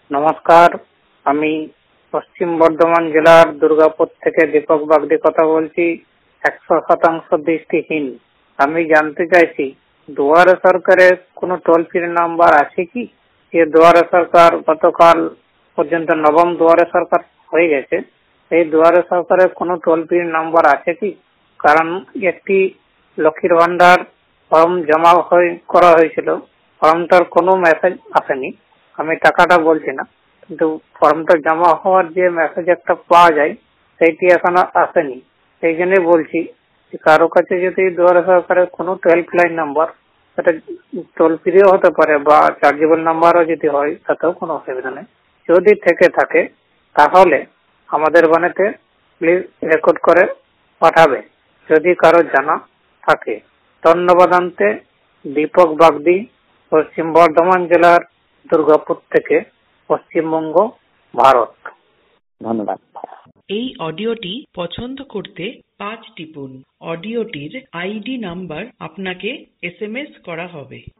নমস্কার, আমি পশ্চিম বর্ধমান জেলার দুর্গাপুর থেকে দীপক বাগদি কথা বলছি। 100% দৃষ্টিহীন। আমি জানতে চাইছি, দুয়ারে সরকারের কোনো টোল ফ্রি নাম্বার আছে কি? যে দুয়ারে সরকার গতকাল পর্যন্ত নবম দুয়ারে সরকার হয়ে গেছে, এই দুয়ারে সরকারের কোনো টোল ফ্রি নাম্বার আছে কি? কারণ একটি লক্ষ্মীর ভান্ডার ফর্ম জমা করা হয়েছিল, ফর্মটার কোনো মেসেজ আসেনি। আমি টাকাটা বলছি না, কিন্তু ফর্মটা জমা হওয়ার যে মেসেজ একটা পাওয়া যায় সেইটি এখনো আসেনি। সেই জন্যই বলছি যে কারো কাছে যদি দুয়ারে সরকারের কোনো হেল্পলাইন নাম্বার, সেটা টোল ফ্রিও হতে পারে বা চার্জেবল নাম্বারও যদি হয়, তাতেও কোনো অসুবিধা নেই। যদি থেকে থাকে তাহলে আমাদের বাণীতে প্লিজ রেকর্ড করে পাঠাবে, যদি কারো জানা থাকে। ধন্যবাদ। দীপক বাগদি, পশ্চিম বর্ধমান জেলার দুর্গাপুর থেকে, পশ্চিমবঙ্গ, ভারত। ধন্যবাদ। এই অডিওটি পছন্দ করতে 5 টিপুন। অডিওটির আইডি নাম্বার আপনাকে SMS করা হবে।